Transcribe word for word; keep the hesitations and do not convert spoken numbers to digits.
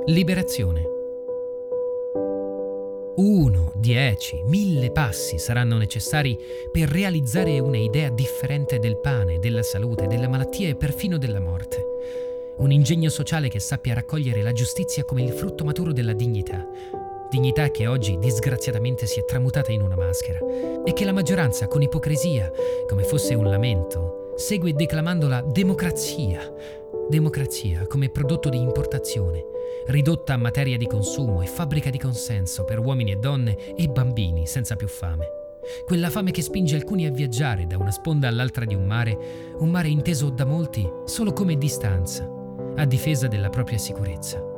Liberazione. Uno, dieci, mille passi saranno necessari per realizzare una idea differente del pane, della salute, della malattia e perfino della morte. Un ingegno sociale che sappia raccogliere la giustizia come il frutto maturo della dignità. Dignità che oggi disgraziatamente si è tramutata in una maschera e che la maggioranza, con ipocrisia, come fosse un lamento, segue declamando la democrazia. Democrazia come prodotto di importazione, ridotta a materia di consumo e fabbrica di consenso per uomini e donne e bambini senza più fame. Quella fame che spinge alcuni a viaggiare da una sponda all'altra di un mare, un mare inteso da molti solo come distanza, a difesa della propria sicurezza.